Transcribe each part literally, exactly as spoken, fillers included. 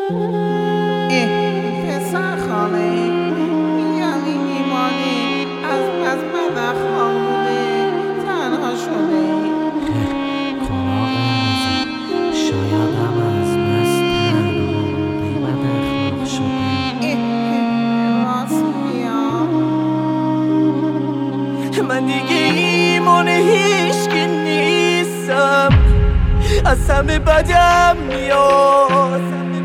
پسر خاله یعنی ایمانی از از بداخلاق بوده تنها شده. کلاغ عزیز شاید هم از بس تنها بوده بداخلاق شده. راست بیا من دیگه ایمان هیچکی نیستم، از همه بدم میاد.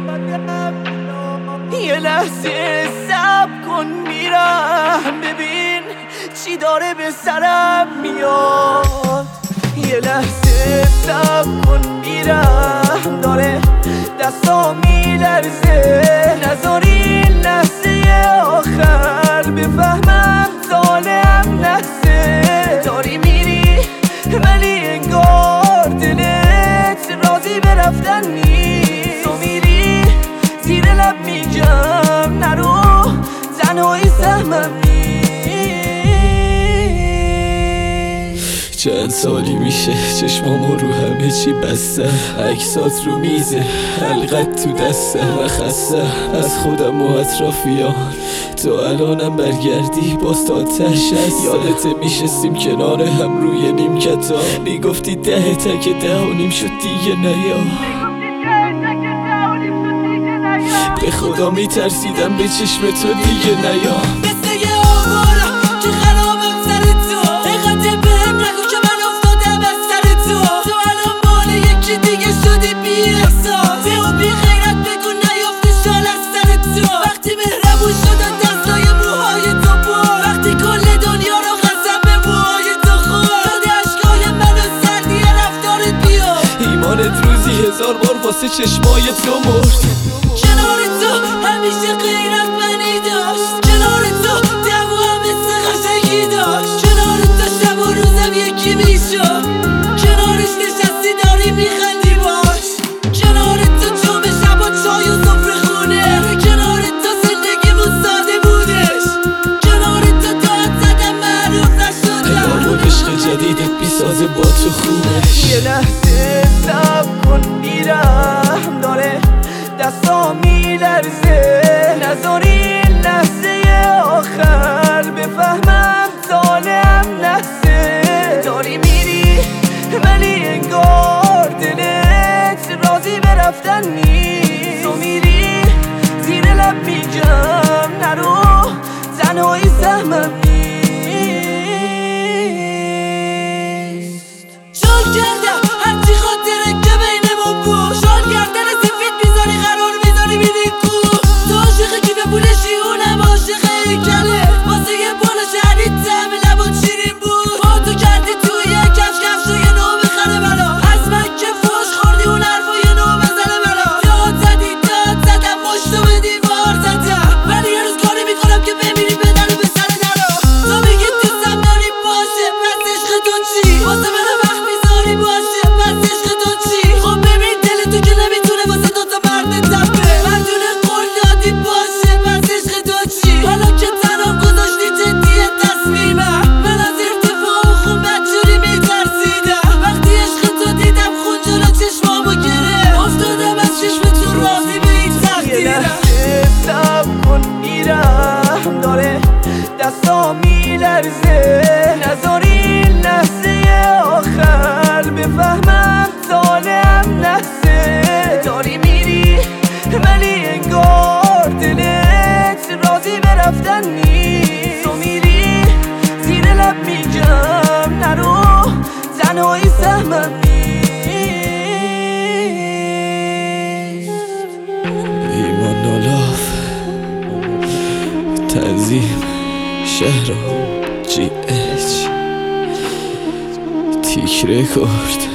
یه لحظه صبر کن میرم ببین چی داره به سرم میاد. یه لحظه صبر کن میرم داره دستا میلرزه. نذاری لحظه آخر بفهمم طالعم نحسه. داری میری ولی انگار دلت راضی به رفتن نیست. تو میری زیر لب میگم نرو تنهایی سهمم نیست. چند سالی میشه چشمامو رو همه چی بسته، عکسات رو میزه حلقت تو دسته و خسته از خودم و اطرافیان. تو الانم برگردی باز تا تش هست. یادت میشستیم کنار هم روی نیمکتا، میگفتی ده تک ده و نیم شد دیگه نیا. به خدا میترسیدم به چشم تو دیگه نیا. مثل یه آوارم که خرابم سر تو، اقدر بهم نگو که من افتادم از سر تو. تو الان مال یکی دیگه شدی بی احساس، به و بی غیرت بگو نیافتی شال از سر تو. وقتی مهربون شدن دستای موهای تو بود، وقتی کل دنیا رو قسم به موهای تو خورد. داده عشقای منو سردی رفتارت بیاد. ایمانت روزی هزار بار واسه چشمای تو مرد. کنار تو همیشه غیر از منی داشت، کنار تو دو هم مثل قشنگی داشت. کنار تو شب و روزم یکی میشد، کنارش نشستی داری میخندی باش. کنار تو جمع شب و چای و سفره خونه، کنار تو زندگیمون ساده بودش. کنار تو داد زدم معروف نشدم. پیام و عشق جدیدت بیسازه با تو خوبش. یه لحظه صبر کن میرم داره دستا میلرزه. نذاری لحظه آخر بفهمم طالعم نحسه. داری میری ولی انگار دلت راضی به رفتن نیست. تو میری زیر لب میگم نرو تنهایی سهمم نیست. شال کردم هرچی خاطره که بینمون بود، شال کردن سفید میذاری قرار میذاری میری تو. تو عاشق کیف پولشی اونم عاشق هیکله، واسه یه بالا شهری طعم لبات شیرین بود. با تو کردی توی کفش کفش و یه نو بخره برا، از من که فوش خوردی اون حرفا یه نو بزنه برا. داد زدی داد زدم مشتو به دیوار زدم، ولی یه روز کاری میکنم که بمیری بدن و به سر درا. تو میگی دوستم داری باشه پس عشق تو چی؟ واسه من وقت میذاری باشه پس عشق تو چی؟ خب ببین دل تو که نمیتونه واسه دوتا مرد تپه، مردونه قول دادی باشه پس عشق تو چی؟ حالا که تنها گذاشتی جدیه تصمیمم، من از ارتفاع و خون بدجوری میترسیدم. وقتی عشق تو دیدم خون جلو چشمامو گره، افتادم از چشم تو راضی به این تقدیرم. یه لحظه صبر کن میرم داره دستا میلرزه. نذاری لحظه آخر بفهمم طالعم نحسه. داری میری ولی انگار دلت راضی به رفتن نیست. تو میری زیر لب میگم نرو تنهایی سهمم نیست. ایمان نولاف تنظیم شهرام جی اچ تیک رکورد.